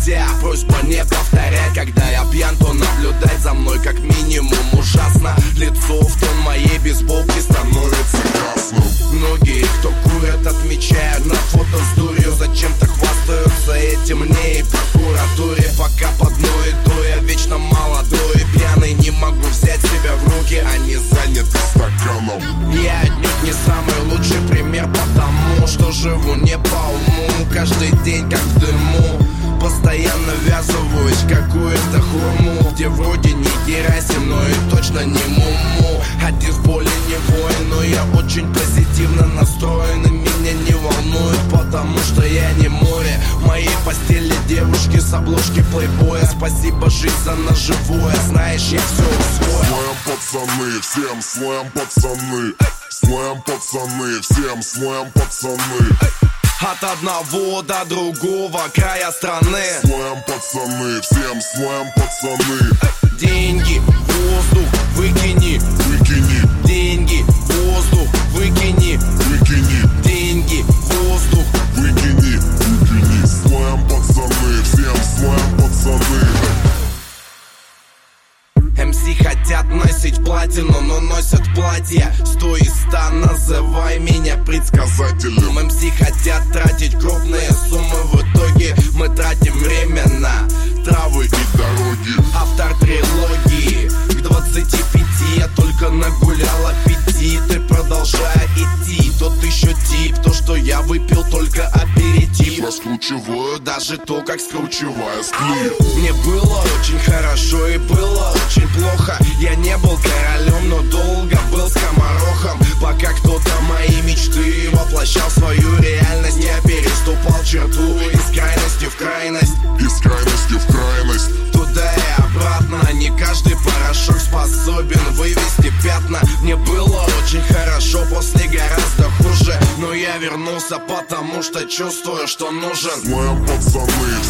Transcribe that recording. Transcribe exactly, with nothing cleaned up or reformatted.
нельзя. Просьба не повторять, когда я пьян, то наблюдать за мной как минимум ужасно. Лицо в тон моей бейсболки становится красным. Многие, кто курят, отмечают на фото с дурью. Зачем-то хвастаются этим мне и прокуратуре. Пока под ноет, то я вечно молодой и пьяный. Не могу взять себя в руки, они заняты стаканом. Я отнюдь не самый лучший пример, потому что живу не по уму. Каждый день как в дыму, постоянно ввязываюсь в какую-то хурму, где вроде не Герасим, но и точно не Муму. Один в поле не воин, но я очень позитивно настроен. И меня не волнует, потому что я не море. В моей постели девушки с обложки плейбоя. Спасибо, жизнь, за наживое. Знаешь, я все усвоил. Слэм, пацаны, всем слэм, пацаны. Слэм, пацаны, всем слэм, пацаны. От одного до другого края страны. Слэм, пацаны, всем слэм, пацаны. Деньги, воздух, выкини, Выкини, деньги, воздух, выкини, выкини, деньги, воздух. выкини, выкини. Слэм, пацаны, всем слэм, пацаны. эм си хотят носить платину, но носят платья сто из ста, называй меня предсказателем. эм си хотят тратить крупные суммы, в итоге мы тратим время на травы и дороги. Автор трилогии к двадцати пяти я только нагулял аппетит. И продолжая идти, тот еще тип, то что я выпил только аперитив. Раскручиваю Даже то, как скручиваю сплив. сплив. Мне было очень хорошо и было очень плохо. Я не был королем, но долго был скоморохом. Пока кто-то мои мечты воплощал в свою реальность, я переступал черту из крайности в крайность. Из крайности в крайность. Туда и обратно, не каждый порошок способен вывести пятна. Мне было очень хорошо, после гораздо хуже, но я вернулся, потому что чувствую, что нужен. Слэм, пацаны,